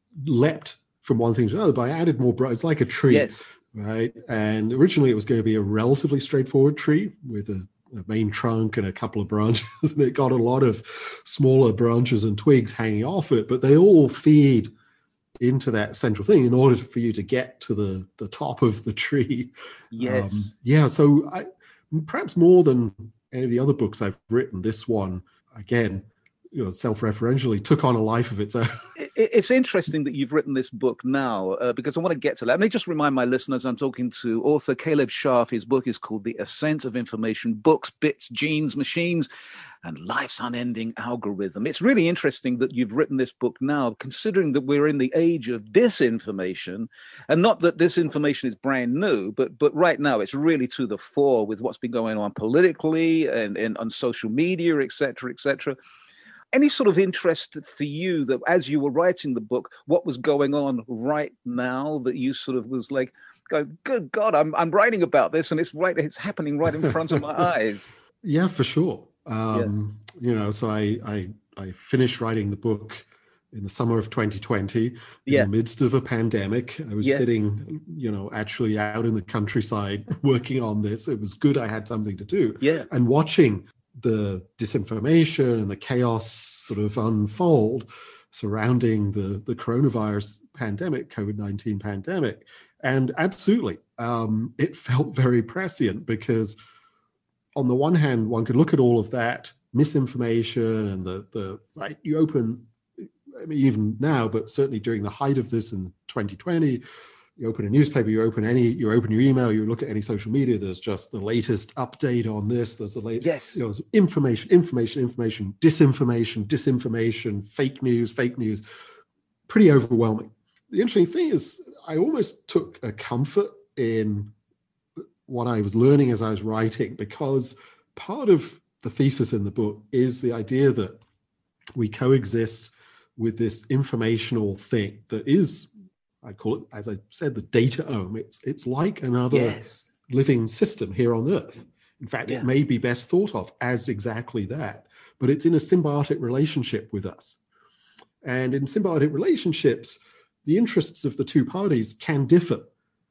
E: leapt from one thing to another, but I added more branches. It's like a tree.
B: Yes.
E: Right. And originally it was going to be a relatively straightforward tree with a, a main trunk and a couple of branches. And it got a lot of smaller branches and twigs hanging off it, but they all feed into that central thing in order for you to get to the, the top of the tree.
B: Yes.
E: Um, yeah. So I, perhaps more than any of the other books I've written, this one, again, you know, self-referentially took on a life of its own.
B: It's interesting that you've written this book now, uh, because I want to get to that. Let me just remind my listeners, I'm talking to author Caleb Scharf. His book is called The Ascent of Information: Books, Bits, Genes, Machines, and Life's Unending Algorithm. It's really interesting that you've written this book now, considering that we're in the age of disinformation, and not that this information is brand new, but but right now it's really to the fore with what's been going on politically and, and on social media, et cetera, et cetera. Any sort of interest for you that as you were writing the book, what was going on right now that you sort of was like, going, good God, I'm I'm writing about this and it's right, it's happening right in front of my eyes.
E: Yeah, for sure. Um, yeah. You know, so I, I I finished writing the book in the summer of twenty twenty, in
B: yeah.
E: the midst of a pandemic. I was yeah. sitting, you know, actually out in the countryside working on this. It was good I had something to do.
B: Yeah.
E: And watching the disinformation and the chaos sort of unfold surrounding the, the coronavirus pandemic, COVID nineteen pandemic. And absolutely, um, it felt very prescient because on the one hand, one could look at all of that misinformation and the, the right, you open, I mean, even now, but certainly during the height of this in twenty twenty, you open a newspaper, you open any, you open your email, you look at any social media, there's just the latest update on this, there's the latest,
B: yes.
E: you know, information, information, information, disinformation, disinformation, fake news, fake news, pretty overwhelming. The interesting thing is I almost took a comfort in what I was learning as I was writing, because part of the thesis in the book is the idea that we coexist with this informational thing that is, I call it, as I said, the dataome. It's it's like another
B: yes.
E: living system here on Earth. In fact,
B: yeah.
E: it may be best thought of as exactly that, but it's in a symbiotic relationship with us. And in symbiotic relationships, the interests of the two parties can differ.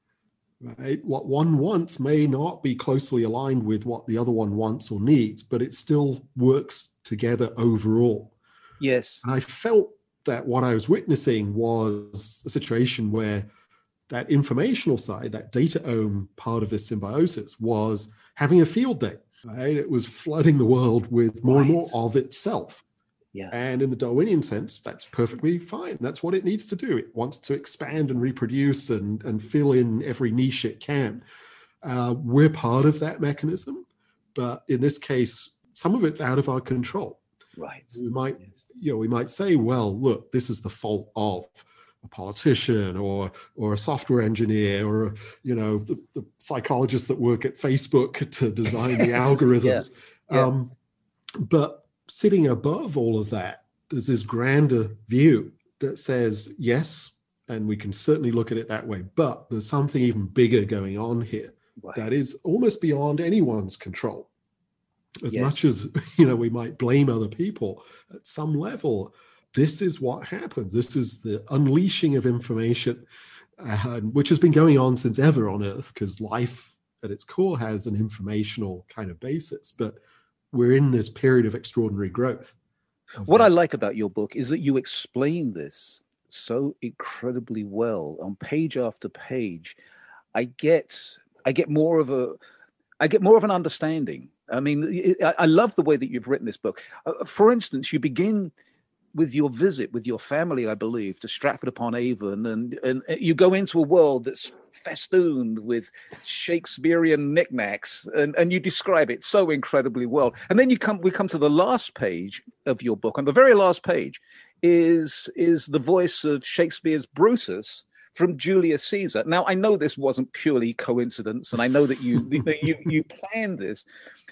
E: Right? What one wants may not be closely aligned with what the other one wants or needs, but it still works together overall.
B: Yes.
E: And I felt that what I was witnessing was a situation where that informational side, that dataome part of this symbiosis, was having a field day. Right? It was flooding the world with more right. and more of itself.
B: Yeah.
E: And in the Darwinian sense, that's perfectly fine. That's what it needs to do. It wants to expand and reproduce and, and fill in every niche it can. Uh, we're part of that mechanism, but in this case, some of it's out of our control.
B: Right.
E: We might, yes. you know, we might say, well, look, this is the fault of a politician or or a software engineer or a, you know, the, the psychologists that work at Facebook to design the algorithms.
B: yeah. Yeah.
E: Um, but sitting above all of that, there's this grander view that says, yes, and we can certainly look at it that way, but there's something even bigger going on here right. that is almost beyond anyone's control. As yes. much as, you know, we might blame other people at some level, this is what happens. This is the unleashing of information, uh, which has been going on since ever on Earth, because life at its core has an informational kind of basis. But we're in this period of extraordinary growth.
B: What that. I like about your book is that you explain this so incredibly well on page after page. I get, I get more of a, I get more of an understanding. I mean, I love the way that you've written this book. Uh, for instance, you begin with your visit with your family, I believe, to Stratford-upon-Avon, and, and you go into a world that's festooned with Shakespearean knickknacks, and, and you describe it so incredibly well. And then you come, we come to the last page of your book. On the very last page is, is the voice of Shakespeare's Brutus,
C: from Julius Caesar. Now, I know this wasn't purely coincidence, and I know that you that you you planned this,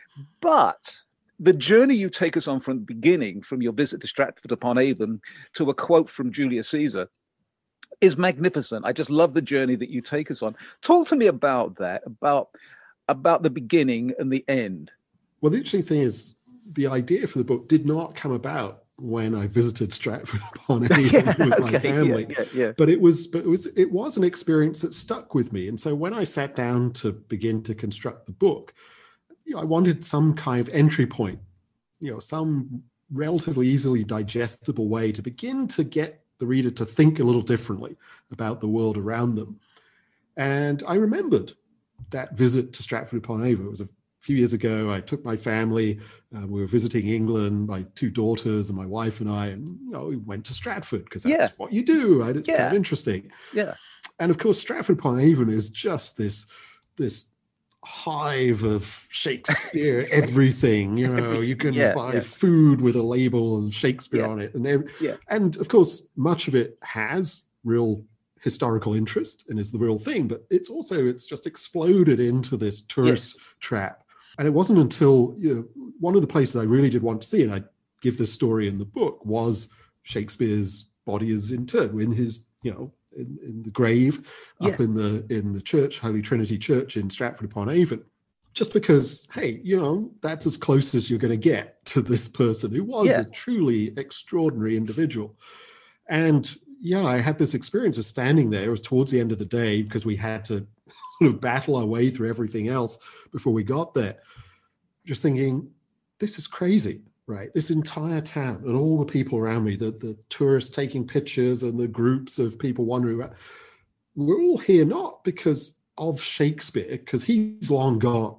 C: but the journey you take us on from the beginning, from your visit to Stratford-upon-Avon to a quote from Julius Caesar, is magnificent. I just love the journey that you take us on. Talk to me about that, about about the beginning and the end.
E: Well, the interesting thing is the idea for the book did not come about when I visited Stratford-upon-Avon
C: yeah,
E: with my
C: okay,
E: family.
C: Yeah, yeah, yeah.
E: But it was, but it was, it was an experience that stuck with me. And so when I sat down to begin to construct the book, you know, I wanted some kind of entry point, you know, some relatively easily digestible way to begin to get the reader to think a little differently about the world around them. And I remembered that visit to Stratford-upon-Avon. It was a few years ago. I took my family. Uh, we were visiting England, my two daughters and my wife and I, and you know, we went to Stratford because that's
C: yeah.
E: what you do, right? It's
C: yeah.
E: kind of interesting.
C: Yeah.
E: And of course, Stratford-upon-Avon is just this this hive of Shakespeare, everything. You know, everything. You can
C: yeah,
E: buy
C: yeah.
E: food with a label of Shakespeare
C: yeah.
E: on it, and every,
C: yeah.
E: and of course, much of it has real historical interest and is the real thing, but it's also it's just exploded into this tourist
C: yes.
E: trap. And it wasn't until, you know, one of the places I really did want to see, and I give this story in the book, was Shakespeare's body is interred in his, you know, in, in the grave
C: yeah.
E: up in the in the church, Holy Trinity Church in Stratford-upon-Avon. Just because, hey, you know, that's as close as you're going to get to this person who was
C: yeah.
E: a truly extraordinary individual. And yeah, I had this experience of standing there. It was towards the end of the day because we had to sort of battle our way through everything else before we got there. Just thinking, this is crazy, right? This entire town and all the people around me, the, the tourists taking pictures and the groups of people wandering around, we're all here not because of Shakespeare, because he's long gone.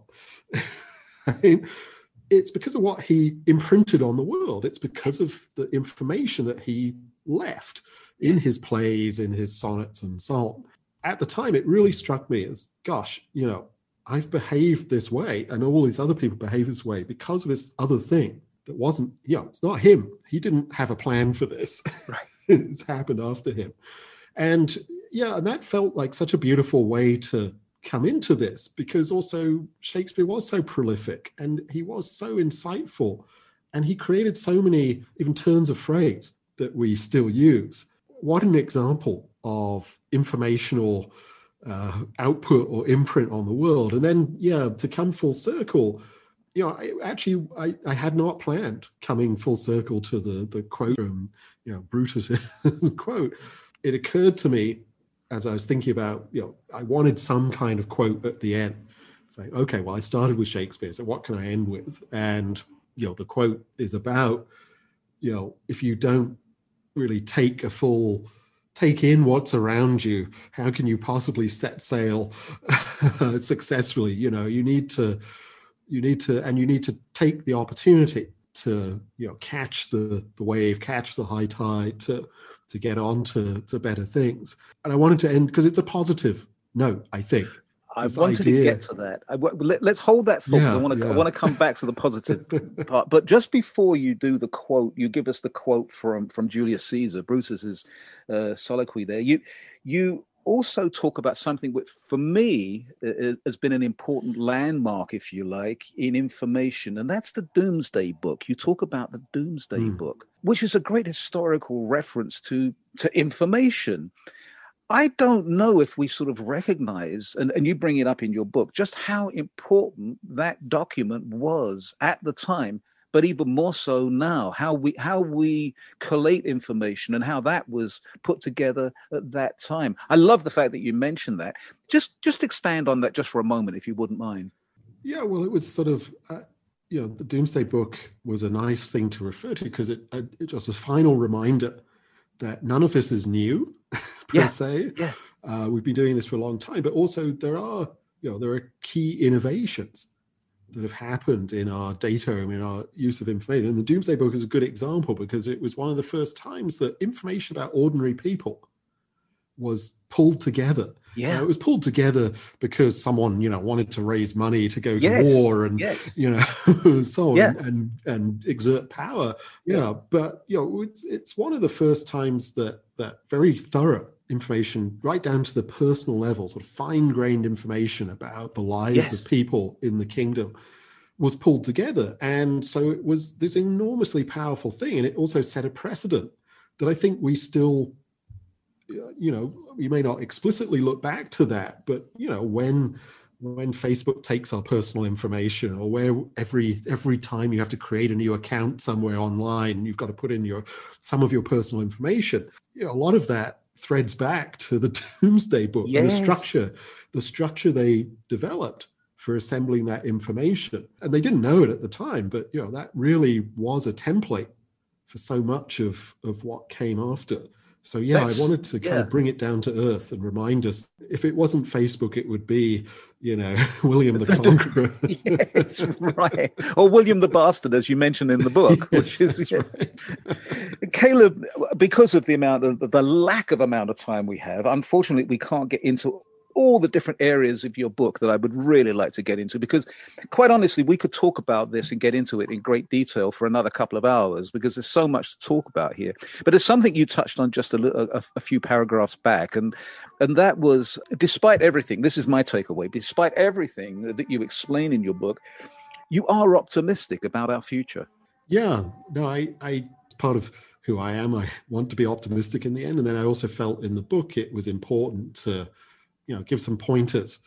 E: I mean, it's because of what he imprinted on the world. It's because of the information that he left in his plays, in his sonnets and so on. At the time, it really struck me as, gosh, you know, I've behaved this way and all these other people behave this way because of this other thing that wasn't, you know, it's not him. He didn't have a plan for this.
C: Right.
E: It's happened after him. And yeah, and that felt like such a beautiful way to come into this, because also Shakespeare was so prolific and he was so insightful and he created so many even turns of phrase that we still use. What an example of informational uh, output or imprint on the world. And then, yeah, to come full circle, you know, I, actually, I, I had not planned coming full circle to the, the quote from, you know, Brutus's quote. It occurred to me as I was thinking about, you know, I wanted some kind of quote at the end. It's like, okay, well, I started with Shakespeare, so what can I end with? And, you know, the quote is about, you know, if you don't really take a full, take in what's around you, how can you possibly set sail successfully? You know, you need to, you need to, and you need to take the opportunity to, you know, catch the, the wave, catch the high tide, to, to get on to, to better things. And I wanted to end, because it's a positive note, I think.
C: I wanted
E: idea.
C: to get to that. I, let, let's hold that thought, because
E: Yeah,
C: I want to
E: yeah.
C: I want to come back to the positive part. But just before you do the quote, you give us the quote from from Julius Caesar, Brutus's uh, soliloquy there. You you also talk about something which, for me, uh, has been an important landmark, if you like, in information, and that's the Doomsday Book. You talk about the Doomsday
E: Mm.
C: Book, which is a great historical reference to to information. I don't know if we sort of recognize, and, and you bring it up in your book, just how important that document was at the time, but even more so now, how we how we collate information and how that was put together at that time. I love the fact that you mentioned that. Just just expand on that just for a moment, if you wouldn't mind.
E: Yeah, well, it was sort of, uh, you know, the Doomsday Book was a nice thing to refer to, because it, it was a final reminder that none of this is new, per
C: Yeah,
E: se.
C: yeah.
E: Uh, we've been doing this for a long time, but also there are, you know, there are key innovations that have happened in our data and in our use of information. And the Doomsday Book is a good example, because it was one of the first times that information about ordinary people was pulled together.
C: Yeah.
E: Uh, it was pulled together because someone, you know, wanted to raise money to go to
C: Yes,
E: war and,
C: yes.
E: you know, so on,
C: Yeah.
E: and, and exert power. Yeah.
C: Yeah.
E: But, you know, it's, it's one of the first times that, that very thorough information right down to the personal level, sort of fine-grained information about the lives
B: Yes.
E: of people in the kingdom was pulled together. And so it was this enormously powerful thing. And it also set a precedent that I think we still, you know, we may not explicitly look back to that, but, you know, when when Facebook takes our personal information, or where every every time you have to create a new account somewhere online, you've got to put in your some of your personal information. You know, a lot of that threads back to the Doomsday Book,
B: Yes.
E: the structure, the structure they developed for assembling that information. And they didn't know it at the time, but you know, that really was a template for so much of, of what came after. So yeah,
B: That's-
E: I wanted to kind
B: yeah.
E: of bring it down to earth and remind us, if it wasn't Facebook, it would be, you know, William the Conqueror.
B: Yes, right. Or William the Bastard, as you mentioned in the book.
E: Yes,
B: which is
E: that's right.
B: Caleb, because of the amount of the lack of amount of time we have, unfortunately, we can't get into all the different areas of your book that I would really like to get into, because quite honestly, we could talk about this and get into it in great detail for another couple of hours, because there's so much to talk about here. But it's something you touched on just a, little, a, a few paragraphs back, and and that was, despite everything, this is my takeaway, despite everything that you explain in your book, you are optimistic about our future.
E: Yeah, no, I, I, part of who I am, I want to be optimistic in the end. And then I also felt in the book it was important to, you know, give some pointers,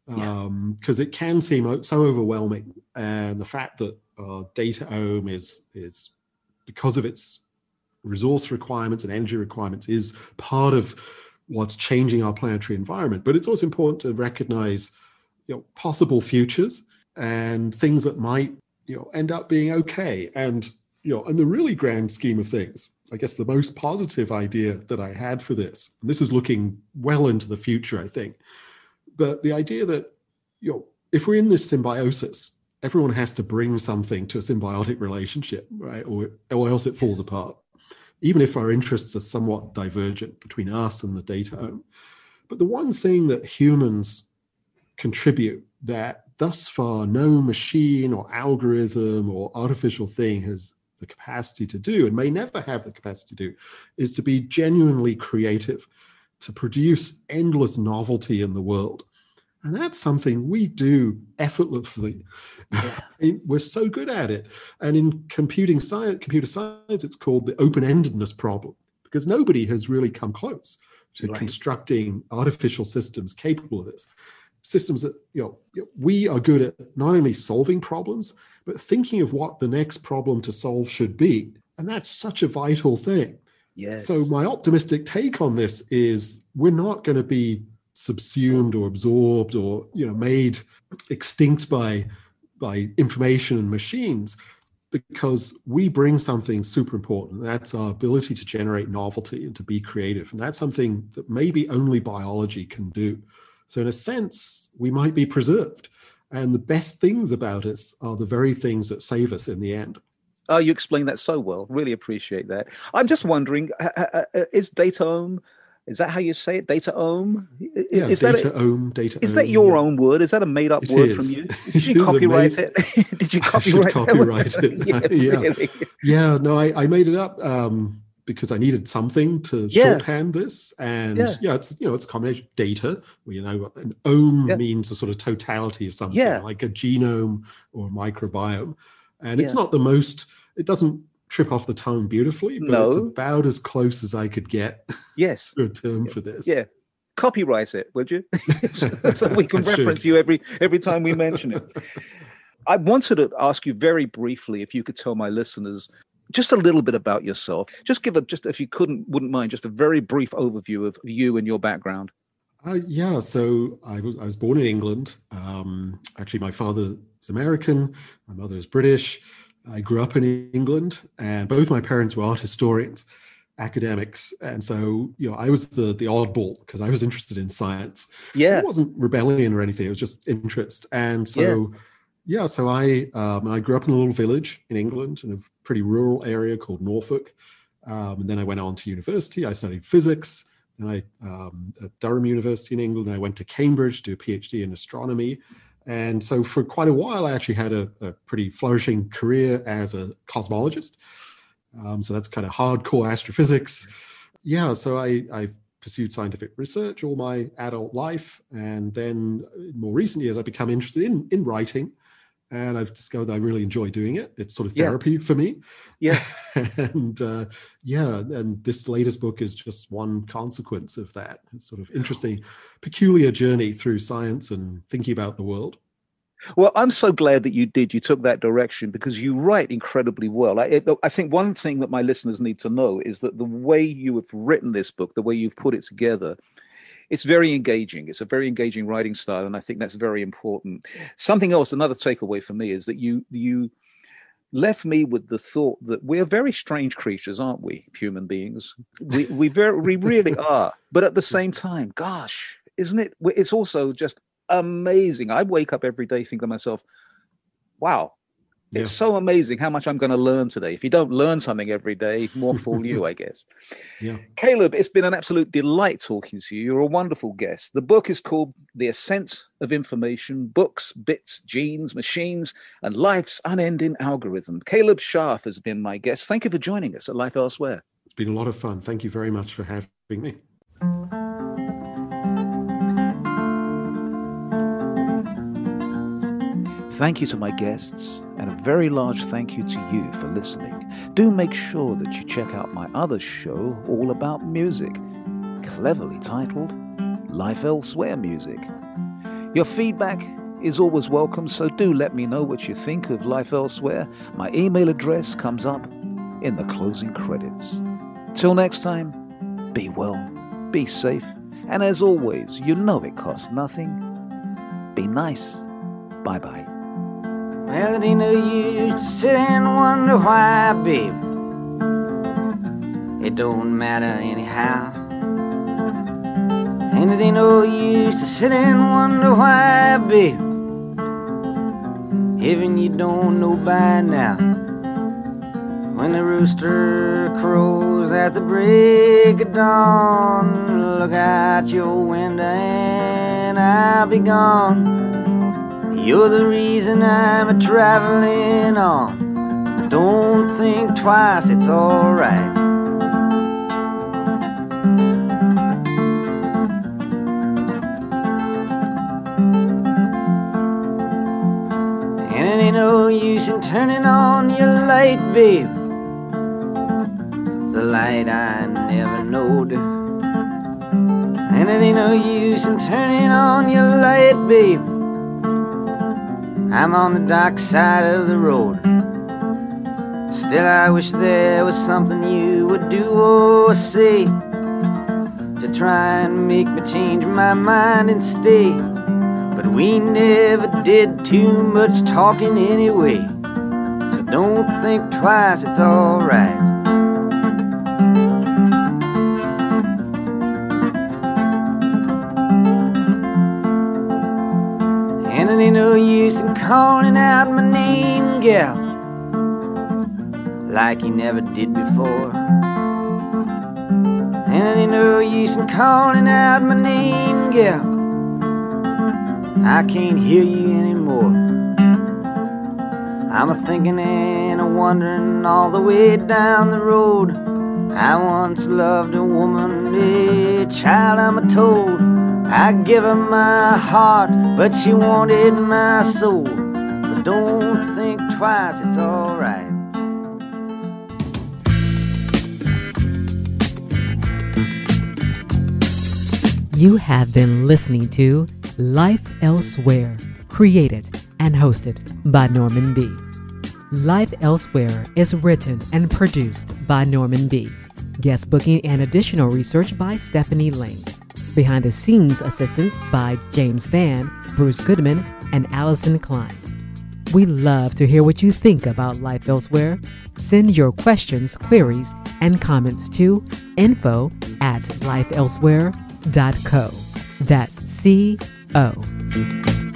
E: um, because it can seem so overwhelming. And the fact that uh, DataOM is, is, because of its resource requirements and energy requirements, is part of what's changing our planetary environment. But it's also important to recognize, you know, possible futures and things that might, you know, end up being okay. And, you know, in the really grand scheme of things, I guess the most positive idea that I had for this, and this is looking well into the future, I think, but the idea that, you know, if we're in this symbiosis, everyone has to bring something to a symbiotic relationship, right? Or, or else it falls apart, even if our interests are somewhat divergent between us and the DataOM. But the one thing that humans contribute that thus far no machine or algorithm or artificial thing has the capacity to do, and may never have the capacity to do, is to be genuinely creative, to produce endless novelty in the world. And that's something we do effortlessly. Yeah. We're so good at it. And in computing science, computer science, it's called the open-endedness problem, because nobody has really come close to
B: Right.
E: constructing artificial systems capable of this. Systems that, you know, we are good at not only solving problems, but thinking of what the next problem to solve should be. And that's such a vital thing.
B: Yes.
E: So my optimistic take on this is we're not going to be subsumed or absorbed or, you know, made extinct by, by information and machines, because we bring something super important. That's our ability to generate novelty and to be creative. And that's something that maybe only biology can do. So in a sense, we might be preserved. And the best things about us are the very things that save us in the end.
B: Oh, you explained that so well. Really appreciate that. I'm just wondering, uh, uh, uh, is DataOM, is that how you say it? DataOM?
E: Yeah,
B: is
E: data
B: that a,
E: ohm, data
B: Is that
E: ohm,
B: your
E: yeah.
B: own word? Is that a made-up
E: It
B: word
E: is.
B: from you?
E: It
B: Did you
E: is a
B: copyright
E: made-
B: it? Did you
E: I should
B: copyright
E: copyright it.
B: yeah,
E: Yeah.
B: really.
E: Yeah, no, I, I made it up um, because I needed something to
B: Yeah.
E: shorthand this. And
B: Yeah.
E: yeah. it's, you know, it's a combination of data, where, you know, an ohm
B: Yeah.
E: means a sort of totality of something,
B: Yeah.
E: like a genome or a microbiome. And it's
B: Yeah.
E: not the most, it doesn't trip off the tongue beautifully, but
B: No.
E: it's about as close as I could get
B: Yes.
E: to a term for this.
B: Yeah. Copyright it, would you? So we can
E: I should.
B: reference you every every time we mention it. I wanted to ask you very briefly if you could tell my listeners just a little bit about yourself. Just give a just if you couldn't wouldn't mind just a very brief overview of you and your background.
E: Uh, yeah, so I was I was born in England. Um, actually, my father is American, my mother is British. I grew up in England, and both my parents were art historians, academics, and so, you know, I was the the oddball because I was interested in science.
B: Yeah.
E: It wasn't rebellion or anything; it was just interest. And so,
B: Yes.
E: yeah, so I um, I grew up in a little village in England, in a pretty rural area called Norfolk, um, and then I went on to university. I studied physics. Then I um, at Durham University in England. I went to Cambridge to do a PhD in astronomy. And so for quite a while, I actually had a, a pretty flourishing career as a cosmologist. Um, so that's kind of hardcore astrophysics. Yeah, so I, I pursued scientific research all my adult life. And then in more recent years, I've become interested in, in writing. And I've discovered that I really enjoy doing it. It's sort of therapy yeah. for me.
C: Yeah.
E: and uh, yeah, and this latest book is just one consequence of that. It's sort of interesting, peculiar journey through science and thinking about the world.
B: Well, I'm so glad that you did. You took that direction because you write incredibly well. I, it, I think one thing that my listeners need to know is that the way you have written this book, the way you've put it together, it's very engaging. It's a very engaging writing style, and I think that's very important. Something else, another takeaway for me is that you you left me with the thought that we're very strange creatures, aren't we, human beings? We we very we really are. But at the same time, gosh, isn't it? It's also just amazing. I wake up every day thinking to myself, wow,
E: yeah.
B: it's so amazing how much I'm going to learn today. If you don't learn something every day, more fool you, I guess.
E: Yeah.
B: Caleb, it's been an absolute delight talking to you. You're a wonderful guest. The book is called The Ascent of Information, Books, Bits, Genes, Machines, and Life's Unending Algorithm. Caleb Scharf has been my guest. Thank you for joining us at Life Elsewhere.
E: It's been a lot of fun. Thank you very much for having me.
B: Thank you to my guests, and a very large thank you to you for listening. Do make sure that you check out my other show all about music, cleverly titled Life Elsewhere Music. Your feedback is always welcome, so do let me know what you think of Life Elsewhere. My email address comes up in the closing credits. Till next time, be well, be safe, and as always, you know it costs nothing. Be nice. Bye-bye.
F: Well, it ain't no use to sit and wonder why, babe. It don't matter anyhow. And it ain't no use to sit and wonder why, babe. Even you don't know by now. When the rooster crows at the break of dawn, look out your window and I'll be gone. You're the reason I'm a-traveling on. But don't think twice, it's alright. And it ain't no use in turning on your light, babe. The light I never knowed. And it ain't no use in turning on your light, babe. I'm on the dark side of the road. Still I wish there was something you would do or say to try and make me change my mind and stay. But we never did too much talking anyway. So don't think twice, it's alright. And it ain't no use in calling out my name, gal, like you never did before. And it ain't no use in calling out my name, gal, I can't hear you anymore. I'm a-thinking and a-wondering all the way down the road. I once loved a woman, a child I'm a-told. I give her my heart, but she wanted my soul. But don't think twice, it's alright.
A: You have been listening to Life Elsewhere, created and hosted by Norman B. Life Elsewhere is written and produced by Norman B. Guest booking and additional research by Stephanie Lane. Behind the scenes assistance by James Vann, Bruce Goodman, and Allison Klein. We love to hear what you think about Life Elsewhere. Send your questions, queries, and comments to info at life elsewhere dot co. That's C O.